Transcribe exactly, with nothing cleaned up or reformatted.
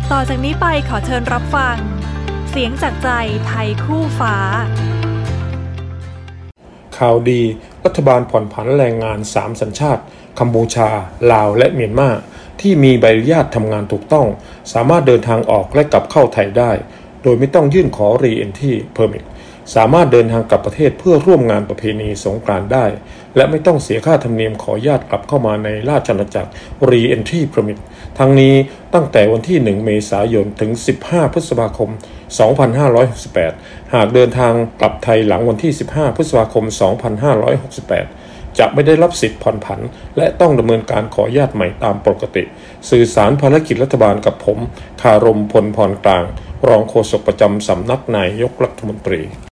ต่อจากนี้ไปขอเชิญรับฟังเสียงจากใจไทยคู่ฟ้าข่าวดีรัฐบาลผ่อนผันแรงงานสามสัญชาติกัมพูชาลาวและเมียนมาที่มีใบอนุญาตทำงานถูกต้องสามารถเดินทางออกและกลับเข้าไทยได้โดยไม่ต้องยื่นขอ Re-entry Permit สามารถเดินทางกลับประเทศเพื่อร่วมงานประเพณีสงกรานต์ได้และไม่ต้องเสียค่าธรรมเนียมขออนุญาตกลับเข้ามาในราชอาณาจักร Re-entry Permit ทั้งนี้ตั้งแต่วันที่หนึ่งเมษายนถึงสิบห้าพฤษภาคมสองพันห้าร้อยหกสิบแปดหากเดินทางกลับไทยหลังวันที่สิบห้าพฤษภาคมสองพันห้าร้อยหกสิบแปดจะไม่ได้รับสิทธิ์ผ่อนผันและต้องดำเนินการขออนุญาตใหม่ตามปกติสื่อสารภารกิจรัฐบาลกับผมคารมพลพรกลางรองโฆษกประจำสำนักนายกรัฐมนตรี